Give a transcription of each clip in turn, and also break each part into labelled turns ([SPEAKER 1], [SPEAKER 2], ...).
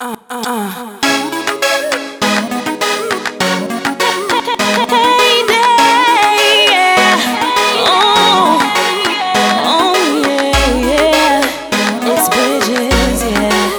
[SPEAKER 1] Hey there, yeah. Oh yeah, yeah. It's Bridges, yeah.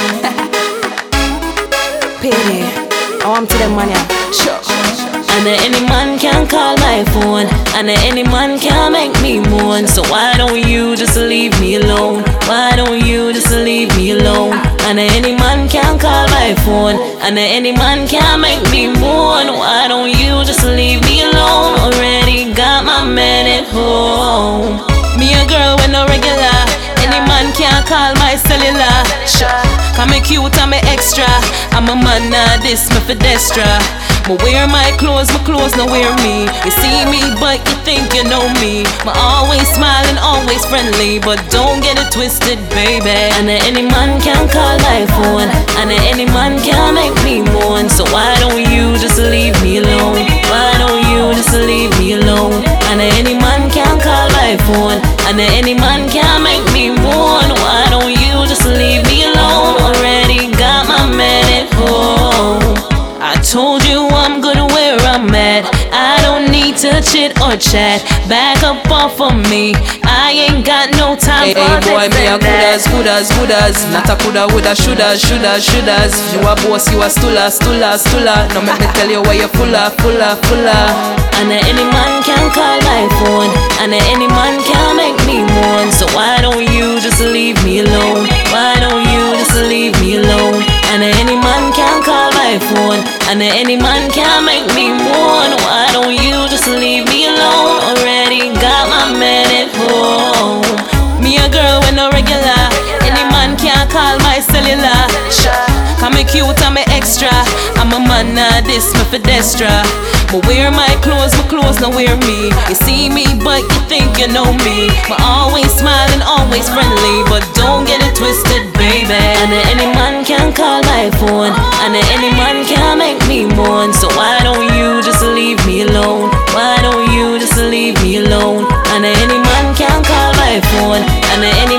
[SPEAKER 1] Pity. I'm to them man, yeah. Sure. And any man can call my phone, and any man can make me moan. So why don't you just leave me alone? Why don't you just leave me alone? And any man can call my phone, and any man can make me moan. Why don't you just leave me alone? Already got my man at home. Me a girl with no regular. Any man can call my cellular. Sure. Cause me cute and me extra. I'm a man now, this me pedestra. Me wear my clothes no wear me. You see me, but you think you know me. Me always smiling, always friendly, but don't get it twisted, baby. And any man can call my phone, and any man can make me moan. So why don't you just leave me alone? Why don't you just leave me alone? And any man can call my phone, and any man can make me moan. Why don't you just leave me alone? Already got my man at home. I told you I'm good where I'm at. I don't need to chit or chat. Back up off of me. I ain't got no time for this.
[SPEAKER 2] Boy, me a good as not a coulda, woulda, shouldas. You a boss, you a stulla. No make me tell you why you fulla.
[SPEAKER 1] And any man can call my phone, and any man can make me moan. So why don't you just leave me alone? Why don't you just leave me alone? And any man can call my phone, and any man can make me moan. Why don't you just leave me alone? Already got my man at home. Me a girl with no regular. Any man can call my cellular. Cause me cute and me extra. I'm a man now, this me pedestra. Me wear my clothes no wear me. You see me, but you think you know me. Me always smiling, always friendly, but don't get it twisted, baby. And any man can call my phone, and any man can make me moan. So why don't you just leave me alone? Why don't you just leave me alone? And any man can call my phone, and any